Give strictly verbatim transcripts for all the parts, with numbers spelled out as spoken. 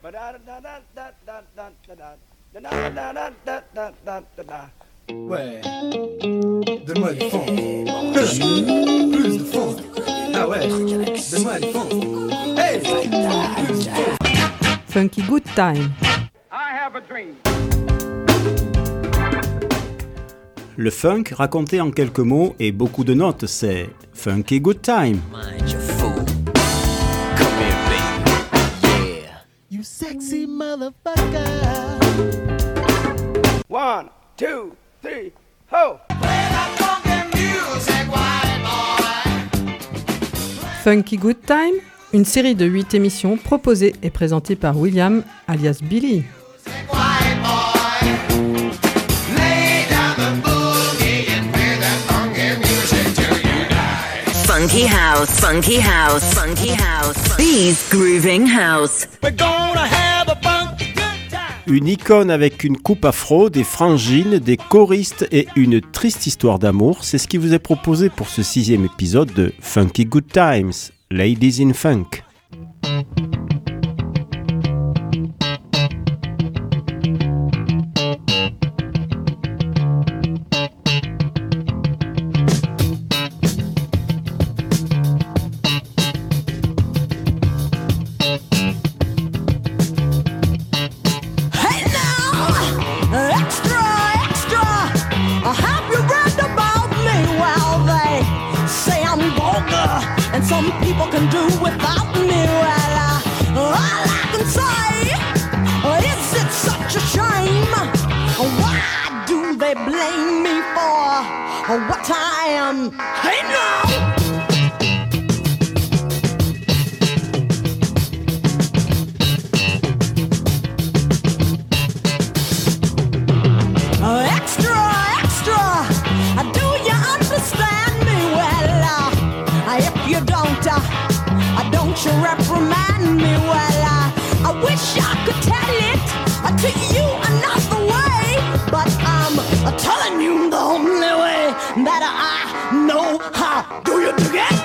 Ouais, donne-moi du fond. Plus de fond. Ah ouais, donne-moi du fond. Hey, plus de fond. Funky Good Time. I have a dream. Le funk, raconté en quelques mots et beaucoup de notes, c'est Funky Good Time. Mind your fool. Come here, baby. Yeah. You sexy motherfucker. One, two, three, ho! Funky Good Time, une série de huit émissions proposée et présentée par William, alias Billy. Funky house, funky house, funky house. Bees grooving house. We're gonna have a funky good time. Une icône avec une coupe afro, des frangines, des choristes et une triste histoire d'amour, c'est ce qui vous est proposé pour ce sixième épisode de Funky Good Times, Ladies in Funk. Some people can do without me. Well, uh, all I can say is it's such a shame. Why do they blame me for what I am? Hey, no! You reprimand me, well, uh, I wish I could tell it uh, to you another way, but I'm uh, telling you the only way that I know how. Do you dig it?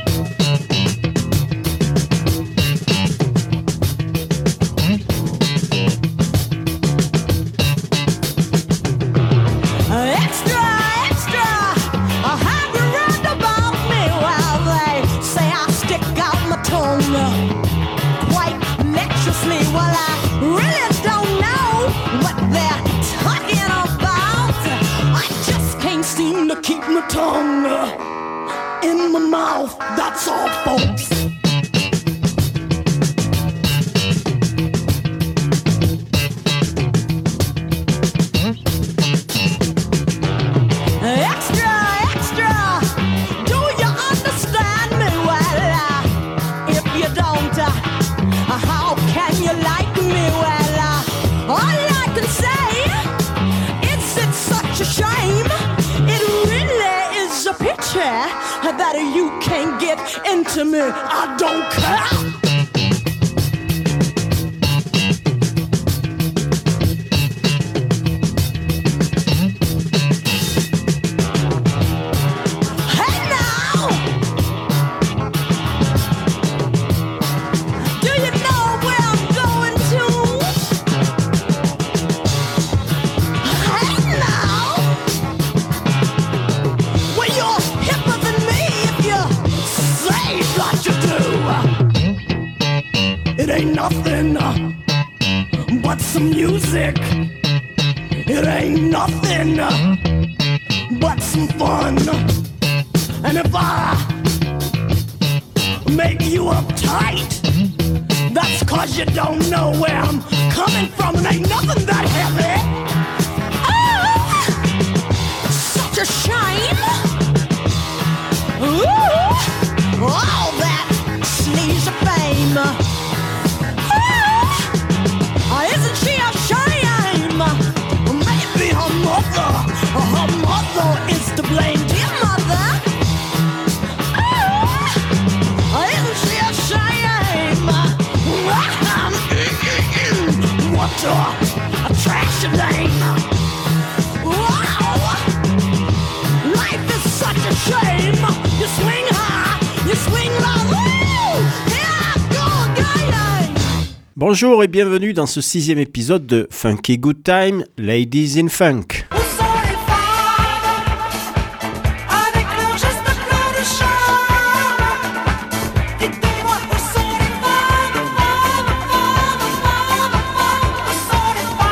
Keep my tongue in my mouth, that's all, folks. Extra, extra, do you understand me? Well, uh, if you don't, uh, how can you like me? Well, uh, all I can say is it's such a shame. A picture that you can't get into me. I don't care. Nothing but some music. It ain't nothing but some fun. And if I make you uptight, that's cause you don't know where I'm coming from. It ain't nothing that heavy. Oh, such a shame. Ooh, all that sleaze of fame. Isn't she a shame? Maybe her mother, her mother is to blame. Dear mother, oh, isn't she a shame? What a, a trashy name. Wow, life is such a shame. You swing high, you swing low. Woo! Here I go again. Bonjour et bienvenue dans ce sixième épisode de Funky Good Time, Ladies in Funk. Où sont les femmes avec leurs gestes pleins de charme? Dites-moi où sont les femmes, femmes, femmes, femmes, femmes? Où sont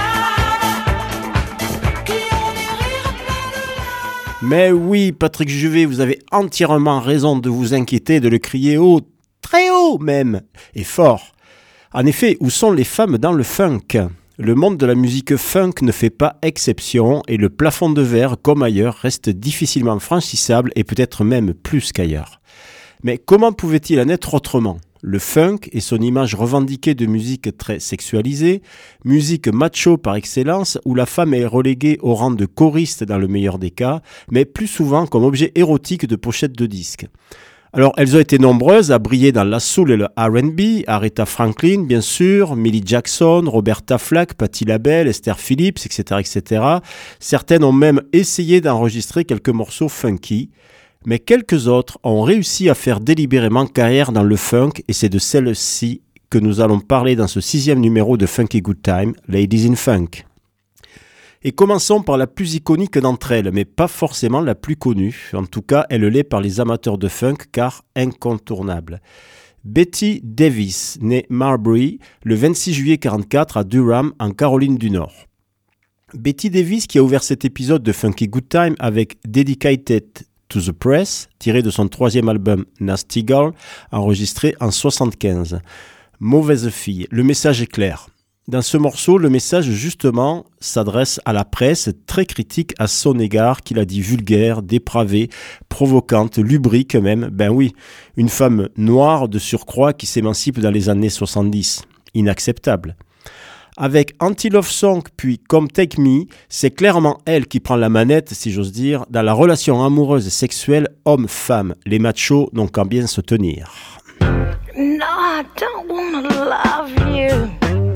les femmes qui ont des rires pleins de larmes? Mais oui, Patrick Juvet, vous avez entièrement raison de vous inquiéter, de le crier haut, très haut même, et fort. En effet, où sont les femmes dans le funk ? Le monde de la musique funk ne fait pas exception et le plafond de verre, comme ailleurs, reste difficilement franchissable et peut-être même plus qu'ailleurs. Mais comment pouvait-il en être autrement ? Le funk et son image revendiquée de musique très sexualisée, musique macho par excellence, où la femme est reléguée au rang de choriste dans le meilleur des cas, mais plus souvent comme objet érotique de pochette de disques. Alors, elles ont été nombreuses à briller dans la soul et le R and B, Aretha Franklin, bien sûr, Millie Jackson, Roberta Flack, Patti LaBelle, Esther Phillips, et cetera, et cetera. Certaines ont même essayé d'enregistrer quelques morceaux funky, mais quelques autres ont réussi à faire délibérément carrière dans le funk, et c'est de celles-ci que nous allons parler dans ce sixième numéro de Funky Good Time, Ladies in Funk. Et commençons par la plus iconique d'entre elles, mais pas forcément la plus connue. En tout cas, elle l'est par les amateurs de funk, car incontournable. Betty Davis, née Marbury, le vingt-six juillet quarante-quatre à Durham, en Caroline du Nord. Betty Davis qui a ouvert cet épisode de Funky Good Time avec Dedicated to the Press, tiré de son troisième album Nasty Girl, enregistré en soixante-quinze. Mauvaise fille, le message est clair. Dans ce morceau, le message justement s'adresse à la presse, très critique à son égard, qu'il a dit vulgaire, dépravée, provocante, lubrique même. Ben oui, une femme noire de surcroît qui s'émancipe dans les années soixante-dix. Inacceptable. Avec Anti-Love Song puis Come Take Me, c'est clairement elle qui prend la manette, si j'ose dire, dans la relation amoureuse et sexuelle homme-femme. Les machos n'ont qu'à bien se tenir. No, I don't wanna love you,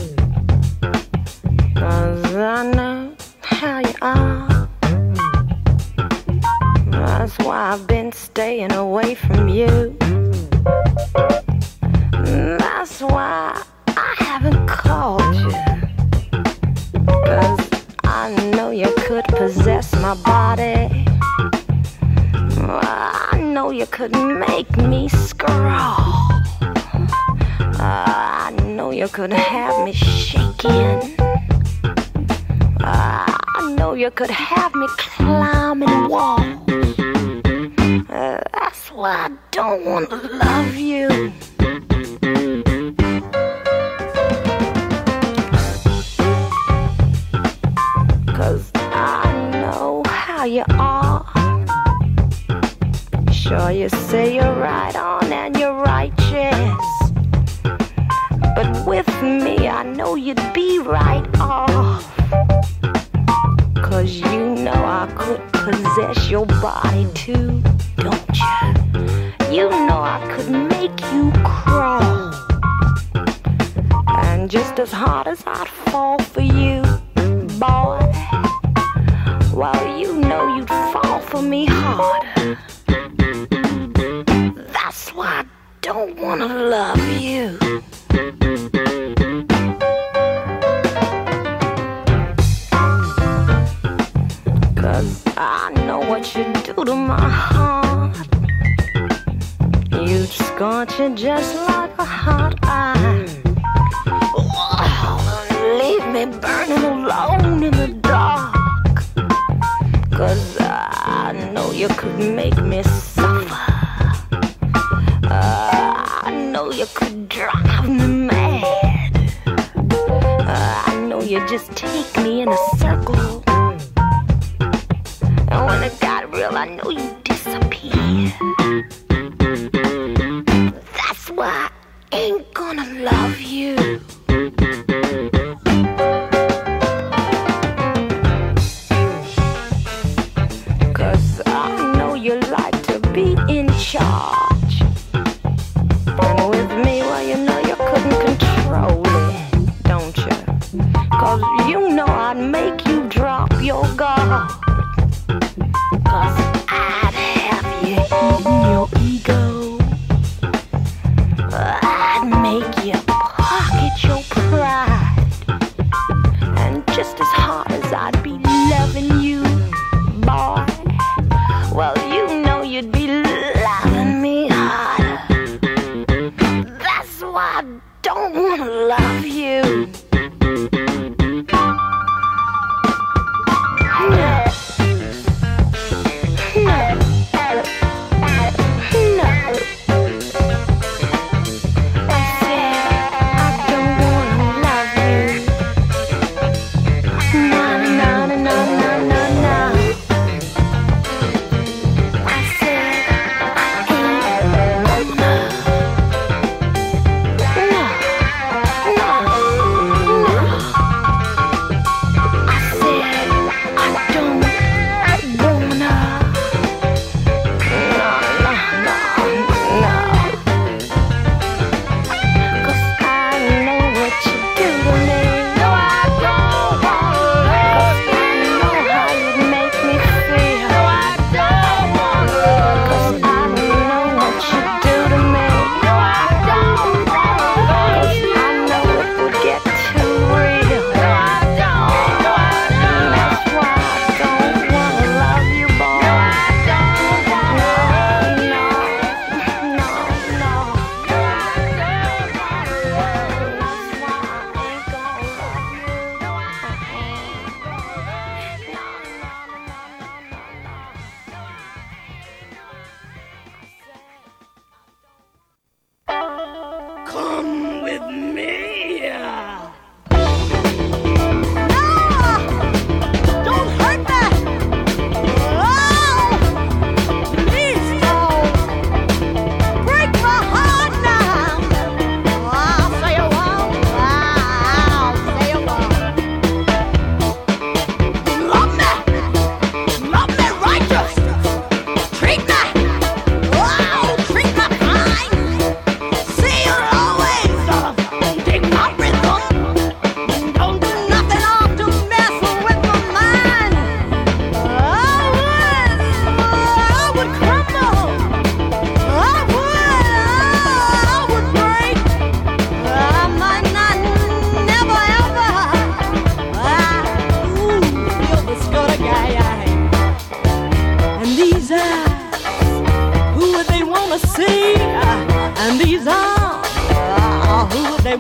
'cause I know how you are. That's why I've been staying away from you. That's why I haven't called you, 'cause I know you could possess my body. I know you could make me scrawl. I know you could have me shaking. I know you could have me climbing walls. Uh, that's why I don't want to love you. Cause I know how you are. Sure, you say you're right on and you're righteous, but with me I know you'd be right off. Cause you know I could possess your body too, don't you? You know I could make you crawl. And just as hard as I'd fall for you, boy, well, you know you'd fall for me harder. That's why I don't wanna love you. Cause I know what you do to my heart. You scorch it just like a hot iron. Oh, leave me burning alone in the dark. Cause I know you could make me suffer. uh, I know you could drive me mad. uh, I know you just take me in a circle. And when it got real, I know you disappear. That's why I ain't gonna love you. Cause I know you like to be in charge. And with me, well, you know you couldn't control it, don't you? Cause you know I'd make you drop your guard. Cause I'd have you eating your ego. I'd make you pocket your pride.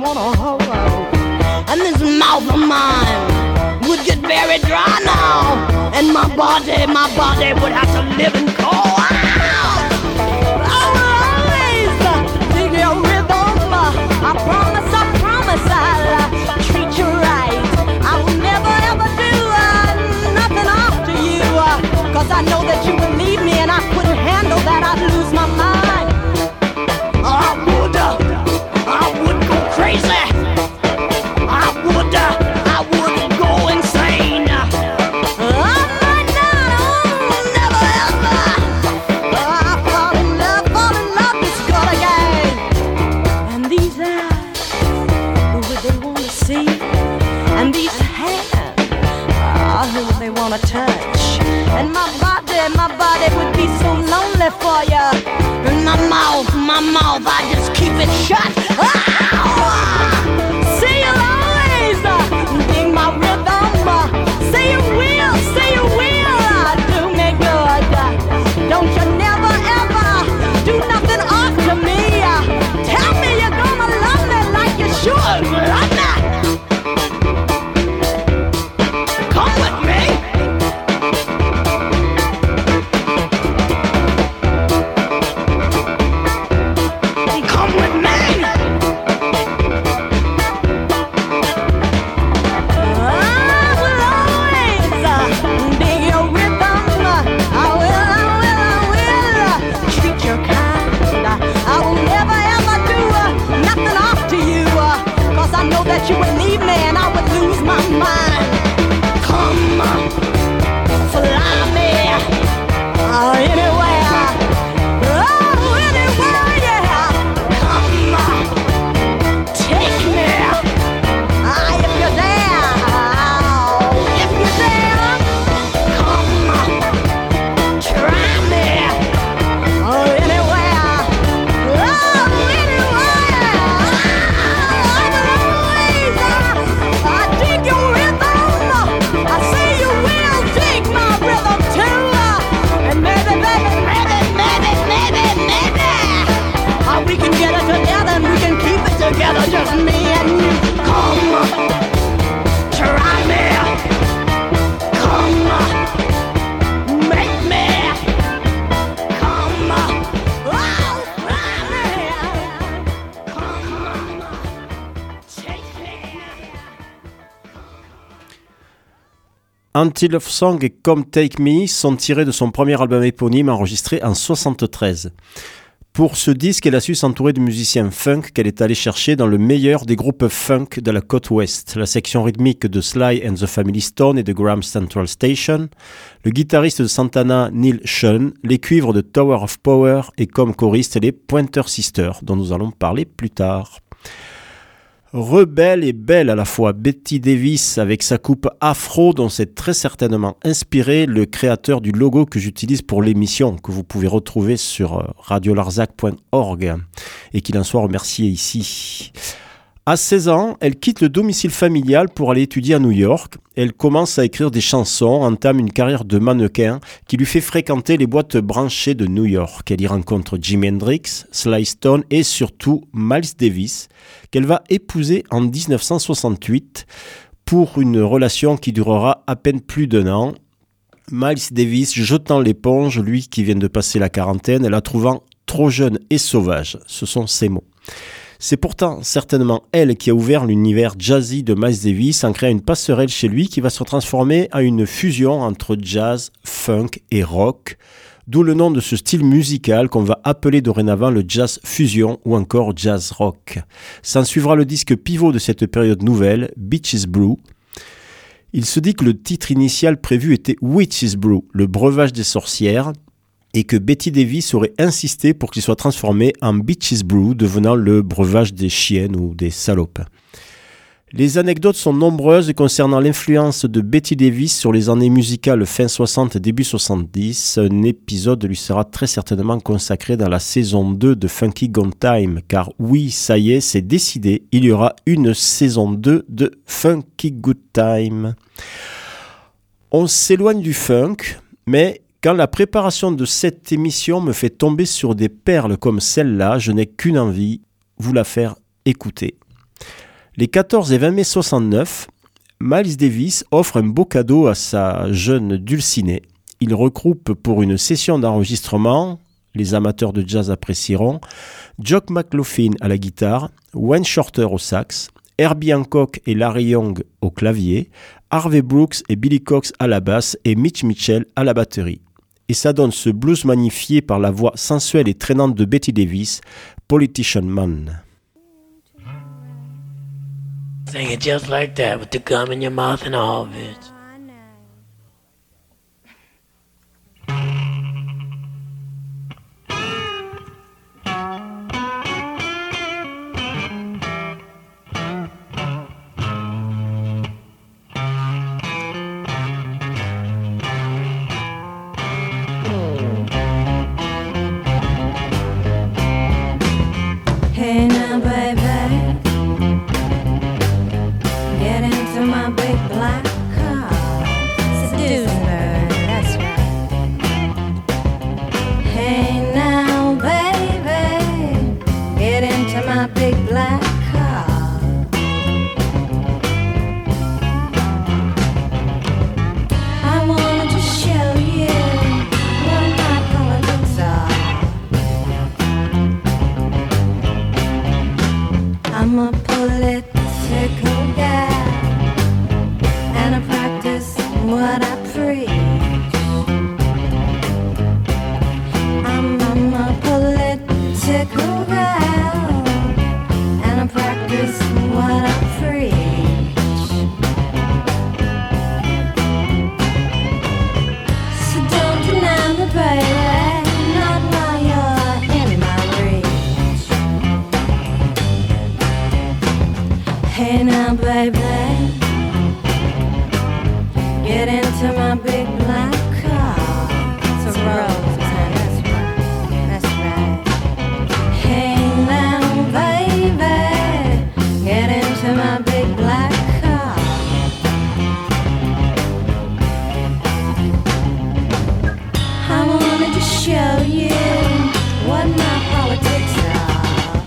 on a hoe. And this mouth of mine would get very dry now. And my body, my body would have to live in cold. I will always dig your rhythm. I promise, I promise I'll treat you right. I will never ever do uh, nothing after you. Uh, Cause I know that you would leave me and I couldn't handle that. I'd lose my mind. I would, uh, I would go crazy. I would, uh, I would go insane. I might not, oh, never ever. I fall in love, fall in love, this good again. And these eyes, who would they want to see? And these hands, ah, who would they want to touch? And my body, my body would be so lonely for you. And my mouth, my mouth, I just keep it shut. Ah! Say you'll always uh, dig my rhythm. Uh, say you will, say you will uh, do me good. Uh, don't you never ever do nothing after me. Uh, tell me you're gonna love me like you should love me. Come with me. Come with me. I will always uh, dig your rhythm. I will, I will, I will uh, treat you kind. I will never ever do uh, nothing after you. Uh, Cause I know that you would leave me and I would lose my mind. Come, uh, fly me uh, anywhere. Oh, anywhere, yeah. Come, uh, take me. Ah, if you're there, oh, if you're there, come, uh, try me. Oh, anywhere. Oh, anywhere. Ah, I will always, uh, I dig your rhythm. I say you will dig my rhythm too. And maybe, maybe, maybe, maybe, maybe, maybe uh, we can get it together and we can keep it together, just me and you. Come, try me. Come, make me. Come, oh, try me. Come, take me. Anti-Love Song et Come Take Me sont tirés de son premier album éponyme enregistré en soixante-treize. Pour ce disque, elle a su s'entourer de musiciens funk qu'elle est allée chercher dans le meilleur des groupes funk de la côte ouest, la section rythmique de Sly and the Family Stone et de Graham Central Station, le guitariste de Santana Neil Schon, les cuivres de Tower of Power et comme choristes les Pointer Sisters, dont nous allons parler plus tard. Rebelle et belle à la fois, Betty Davis avec sa coupe afro dont s'est très certainement inspiré le créateur du logo que j'utilise pour l'émission, que vous pouvez retrouver sur radio larzac point org et qu'il en soit remercié ici. À seize ans, elle quitte le domicile familial pour aller étudier à New York. Elle commence à écrire des chansons, entame une carrière de mannequin qui lui fait fréquenter les boîtes branchées de New York. Elle y rencontre Jimi Hendrix, Sly Stone et surtout Miles Davis, qu'elle va épouser en dix-neuf cent soixante-huit pour une relation qui durera à peine plus d'un an. Miles Davis jetant l'éponge, lui qui vient de passer la quarantaine, la trouvant trop jeune et sauvage. Ce sont ses mots. C'est pourtant certainement elle qui a ouvert l'univers jazzy de Miles Davis en créant une passerelle chez lui qui va se transformer en une fusion entre jazz, funk et rock, d'où le nom de ce style musical qu'on va appeler dorénavant le jazz fusion ou encore jazz rock. S'en suivra le disque pivot de cette période nouvelle, Bitches Brew. Il se dit que le titre initial prévu était Witches Brew, le breuvage des sorcières, et que Betty Davis aurait insisté pour qu'il soit transformé en Bitches Brew, devenant le breuvage des chiennes ou des salopes. Les anecdotes sont nombreuses concernant l'influence de Betty Davis sur les années musicales fin soixante, début soixante-dix. Un épisode lui sera très certainement consacré dans la saison deux de Funky Gone Time, car oui, ça y est, c'est décidé, il y aura une saison deux de Funky Good Time. On s'éloigne du funk, mais quand la préparation de cette émission me fait tomber sur des perles comme celle-là, je n'ai qu'une envie, vous la faire écouter. Les quatorze et vingt mai soixante-neuf, Miles Davis offre un beau cadeau à sa jeune Dulcinée. Il regroupe pour une session d'enregistrement, les amateurs de jazz apprécieront, Jock McLaughlin à la guitare, Wayne Shorter au sax, Herbie Hancock et Larry Young au clavier, Harvey Brooks et Billy Cox à la basse et Mitch Mitchell à la batterie. Et ça donne ce blues magnifié par la voix sensuelle et traînante de Betty Davis, Politician Man. Sing it just like that with the gum in your mouth and all of it. Hey now, baby, get into my big black car. Seduce her, that's right. Hey now, baby, get into my big black car. I wanted to show you what my politics are. I'm a political guy, and I practice what I preach. I'm, I'm a political guy, and I practice what I preach. So don't deny me, baby, not while you're in my reach. Hey now, baby, get into my big black car. It's a Roseman, that's right, that's right. Hey now, baby, get into my big black car. I wanted to show you what my politics are.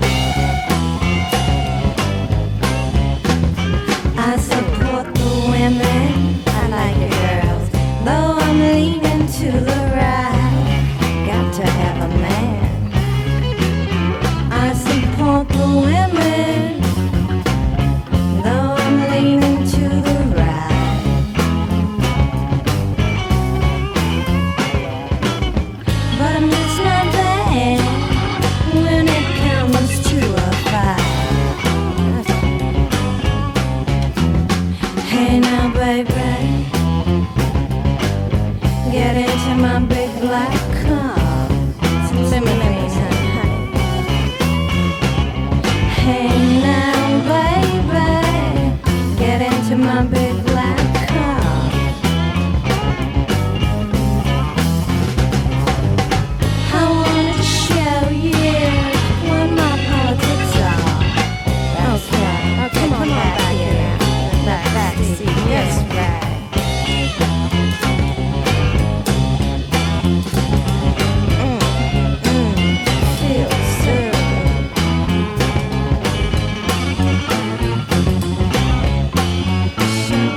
I support the women, I like the girls, though I'm leaning to the right. Got to have a man. I support the women, though I'm leaning to the right. But I'm just not there when it comes to a fight. Hey now, baby, get into my big black car. Some lemonade, honey. Hey now, baby, get into my big black car. I wanted to show you what my politics are. Okay, oh, come on back here. Back, back seat, yes, right. Mm, mm, feels so good.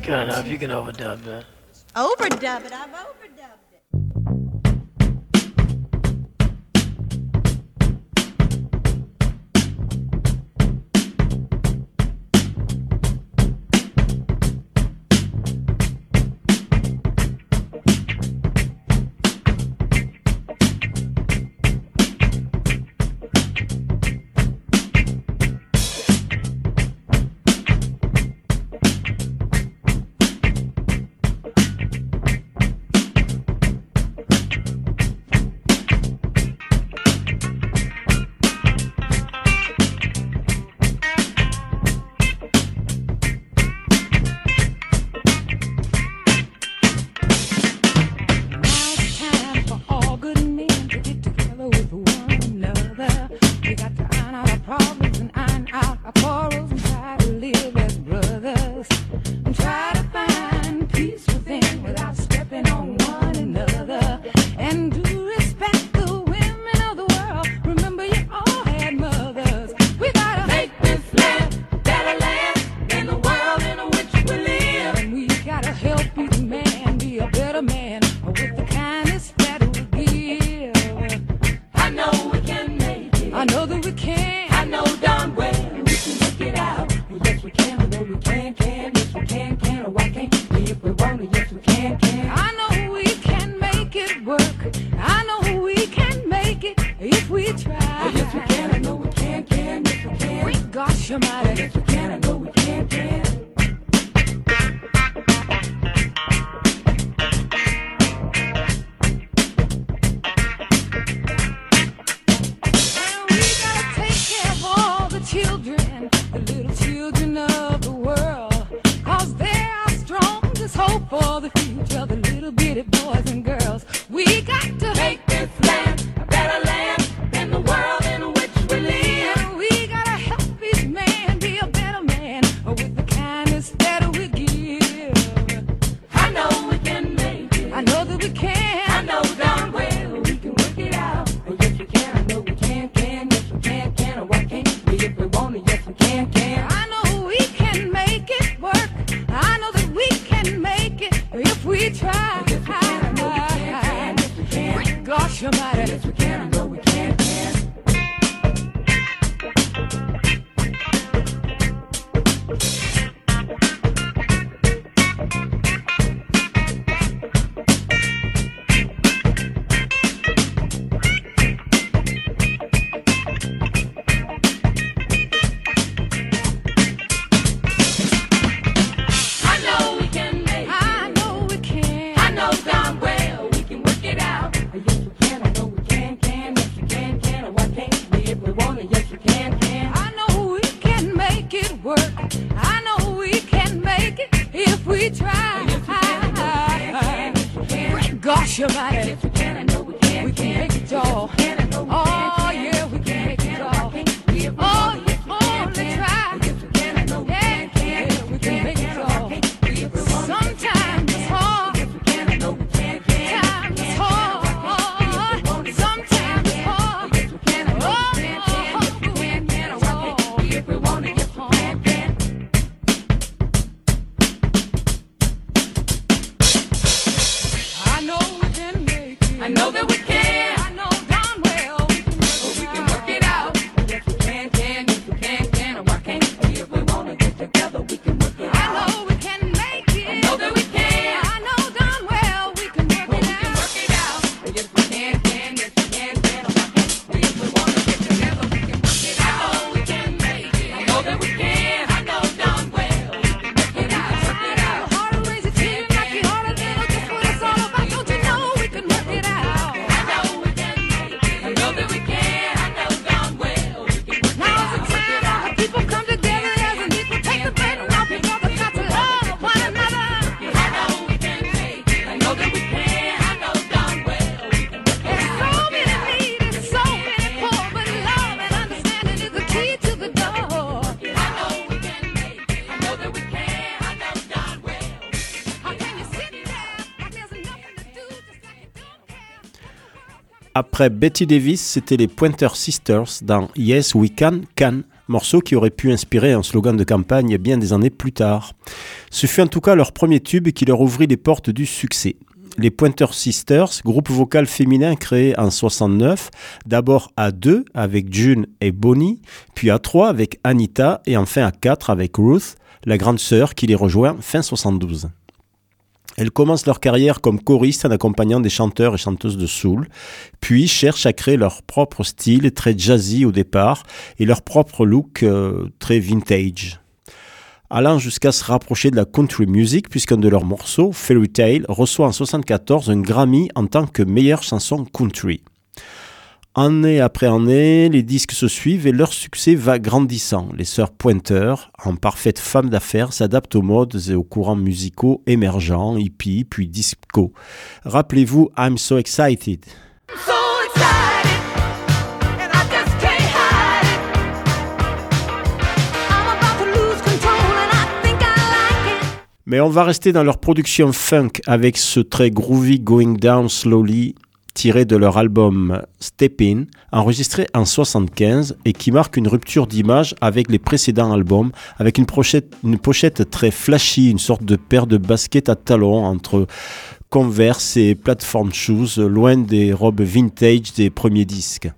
Come on, if you can overdub that. Overdub it. I've overdubbed it. Après Betty Davis, c'était les Pointer Sisters dans Yes We Can Can morceau qui aurait pu inspirer un slogan de campagne bien des années plus tard. Ce fut en tout cas leur premier tube qui leur ouvrit les portes du succès. Les Pointer Sisters, groupe vocal féminin créé en soixante-neuf, d'abord à deux avec June et Bonnie, puis à trois avec Anita et enfin à quatre avec Ruth, la grande sœur qui les rejoint fin soixante-douze. Elles commencent leur carrière comme choristes en accompagnant des chanteurs et chanteuses de soul, puis cherchent à créer leur propre style très jazzy au départ et leur propre look euh, très vintage, allant jusqu'à se rapprocher de la country music puisqu'un de leurs morceaux, Fairy Tale, reçoit en soixante-quatorze un Grammy en tant que meilleure chanson country. Année après année, les disques se suivent et leur succès va grandissant. Les sœurs Pointer, en parfaites femmes d'affaires, s'adaptent aux modes et aux courants musicaux émergents, hippie puis disco. Rappelez-vous I'm So Excited. So excited, and I just can't hide it. I'm about to lose control, and I think I like it. Mais on va rester dans leur production funk avec ce très groovy Going Down Slowly, tiré de leur album Step In, enregistré en soixante-quinze et qui marque une rupture d'image avec les précédents albums, avec une pochette, une pochette très flashy, une sorte de paire de baskets à talons entre Converse et Platform Shoes, loin des robes vintage des premiers disques.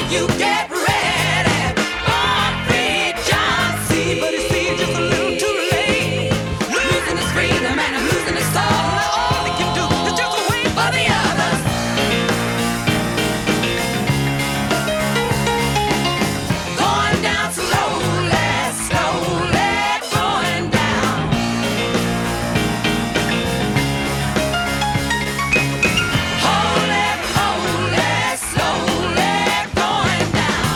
you get ready. Born free, John C. But he's free just a little too late. Losing his freedom and losing his soul. All he can do is just wait for the others. Going down slowly, slowly going down. Holy, holy, slowly going down.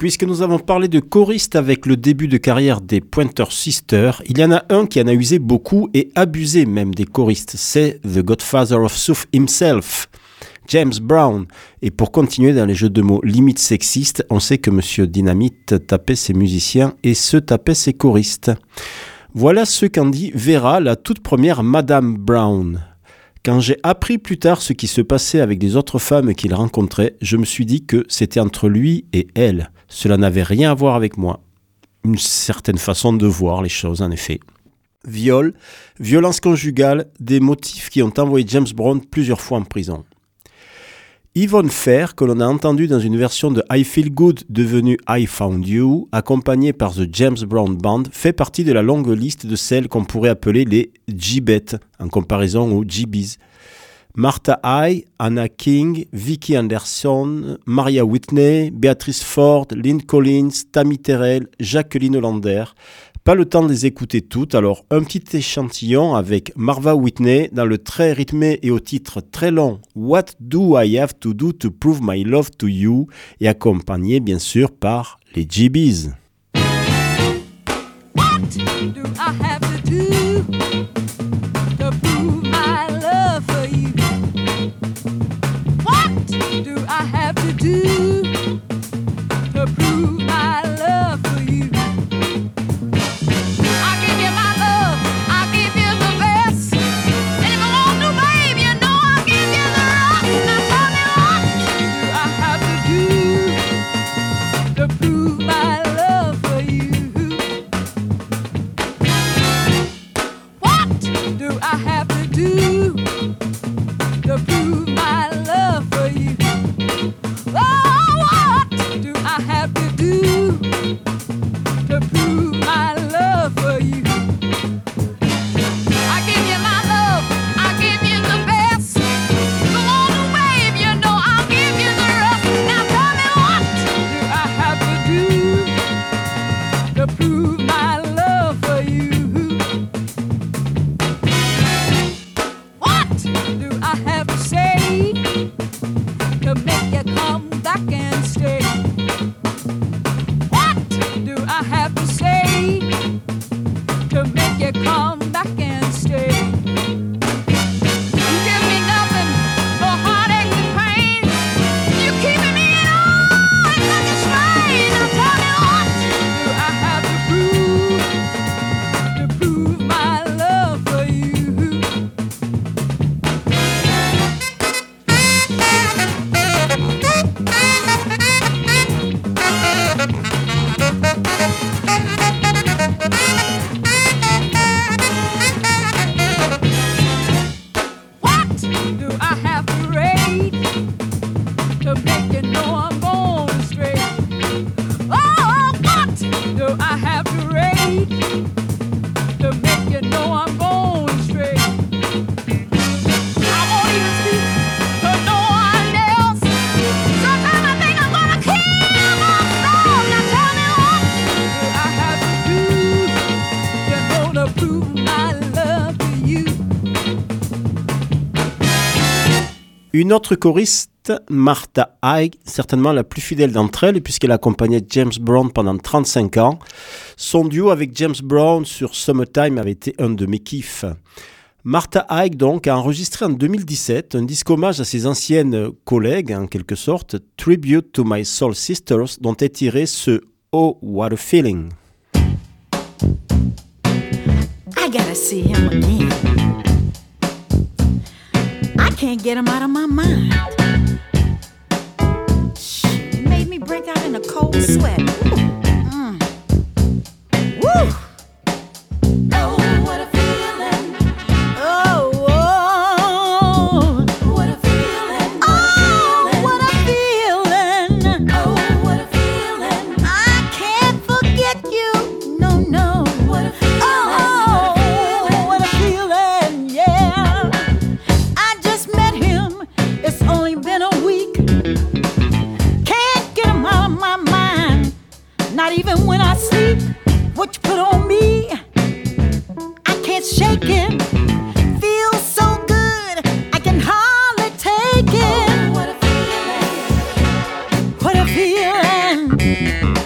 Puisque nous avons parlé de choristes avec le début de carrière des Pointer Sisters, il y en a un qui en a usé beaucoup et abusé même des choristes. C'est The Godfather of Soul himself, James Brown. Et pour continuer dans les jeux de mots limite sexistes, on sait que Monsieur Dynamite tapait ses musiciens et se tapait ses choristes. Voilà ce qu'en dit Vera, la toute première Madame Brown. Quand j'ai appris plus tard ce qui se passait avec des autres femmes qu'il rencontrait, je me suis dit que c'était entre lui et elle. Cela n'avait rien à voir avec moi. Une certaine façon de voir les choses, en effet. Viol, violence conjugale, des motifs qui ont envoyé James Brown plusieurs fois en prison. Yvonne Fair, que l'on a entendu dans une version de I Feel Good devenue I Found You, accompagnée par The James Brown Band, fait partie de la longue liste de celles qu'on pourrait appeler les G-Bet, en comparaison aux G-Bees. Martha High, Anna King, Vicky Anderson, Maria Whitney, Beatrice Ford, Lynn Collins, Tammy Terrell, Jacqueline Hollander. Pas le temps de les écouter toutes, alors un petit échantillon avec Marva Whitney dans le très rythmé et au titre très long What Do I Have to Do to Prove My Love to You, et accompagné bien sûr par les G-Bees. What do I have to do to prove my love for you? What do I have to do to prove my love for you? I'll give you my love, I'll give you the best. And if I want to, babe, you know I'll give you the rest. Now tell me what do I have to do to prove my love for you? What do I have to do to prove my love for you? Oh, what do I have to do to prove my love for you? I give you my love, I give you the best. Go on, babe, you know I'll give you the rest. Now tell me what do I have to do to prove my love for you? What do I have to say to make you come back and stay? What do I have to say to make you come back and stay? You give me nothing but heartache and pain. You keeping me in awe and looking strange. Now tell me what do I have to prove to prove my love for you? What do I have to rate to make you know I'm going straight? Oh, what do I have to rate to make you know I'm going straight? I won't even speak to no one else. Sometimes I think I'm gonna kill myself. Now tell me what do I have to do to know to prove my love to you? Une autre choriste, Martha High, certainement la plus fidèle d'entre elles, puisqu'elle accompagnait James Brown pendant trente-cinq ans. Son duo avec James Brown sur Summertime avait été un de mes kiffs. Martha High, donc, a enregistré en deux mille dix-sept un disque hommage à ses anciennes collègues, en quelque sorte, Tribute to My Soul Sisters, dont est tiré ce Oh, What a Feeling. I gotta see him again. I can't get him out of my mind. Shh, made me break out in a cold sweat. Mm. Woo! Oh, what a feeling. Oh, oh. What a feeling. Oh, what a feeling. Oh, what a feeling. I can't forget you. No, no. What a feeling. Oh, what a feeling. Yeah. I just met him. It's only been a week. Can't get him out of my mind. Not even when I sleep. What you put on me, I can't shake it. Feels so good, I can hardly take it. Oh, what a feeling. What a feeling.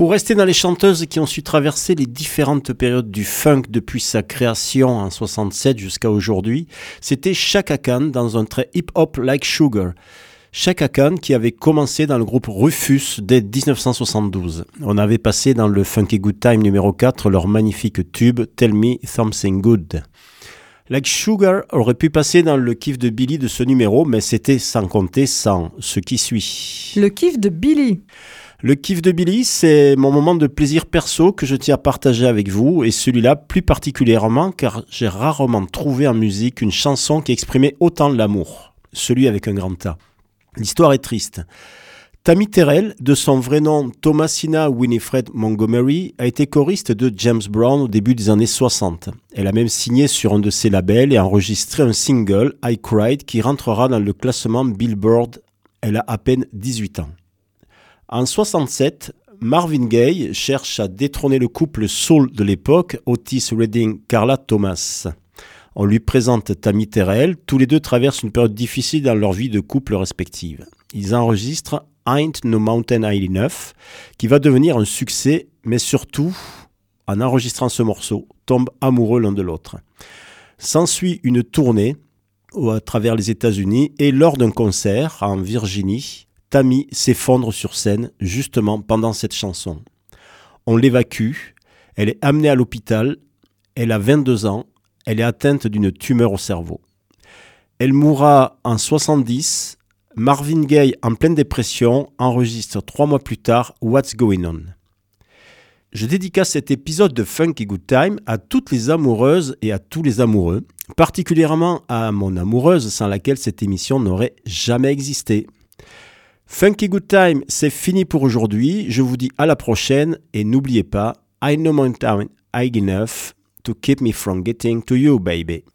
Pour rester dans les chanteuses qui ont su traverser les différentes périodes du funk depuis sa création en soixante-sept jusqu'à aujourd'hui, c'était Chaka Khan dans un trait hip-hop like Sugar. Chaka Khan qui avait commencé dans le groupe Rufus dès dix-neuf cent soixante-douze. On avait passé dans le Funky Good Time numéro quatre leur magnifique tube Tell Me Something Good. Like Sugar aurait pu passer dans le kiff de Billy de ce numéro, mais c'était sans compter sans ce qui suit. Le kiff de Billy. Le kiff de Billy, c'est mon moment de plaisir perso que je tiens à partager avec vous, et celui-là plus particulièrement car j'ai rarement trouvé en musique une chanson qui exprimait autant l'amour, celui avec un grand A. L'histoire est triste. Tammy Terrell, de son vrai nom Thomasina Winifred Montgomery, a été choriste de James Brown au début des années soixante. Elle a même signé sur un de ses labels et enregistré un single, I Cried, qui rentrera dans le classement Billboard. Elle a à peine dix-huit ans. En soixante-sept, Marvin Gaye cherche à détrôner le couple soul de l'époque, Otis Redding-Carla Thomas. On lui présente Tammy Terrell, tous les deux traversent une période difficile dans leur vie de couple respective. Ils enregistrent Ain't No Mountain High Enough, qui va devenir un succès, mais surtout, en enregistrant ce morceau, tombent amoureux l'un de l'autre. S'ensuit une tournée à travers les États-Unis et lors d'un concert en Virginie, Tammy s'effondre sur scène justement pendant cette chanson. On l'évacue, elle est amenée à l'hôpital, elle a vingt-deux ans, elle est atteinte d'une tumeur au cerveau. Elle mourra en soixante-dix. Marvin Gaye, en pleine dépression, enregistre trois mois plus tard What's Going On. Je dédicace cet épisode de Funky Good Time à toutes les amoureuses et à tous les amoureux, particulièrement à mon amoureuse sans laquelle cette émission n'aurait jamais existé. Funky Good Time, c'est fini pour aujourd'hui. Je vous dis à la prochaine et n'oubliez pas, I know mountain high enough to keep me from getting to you, baby.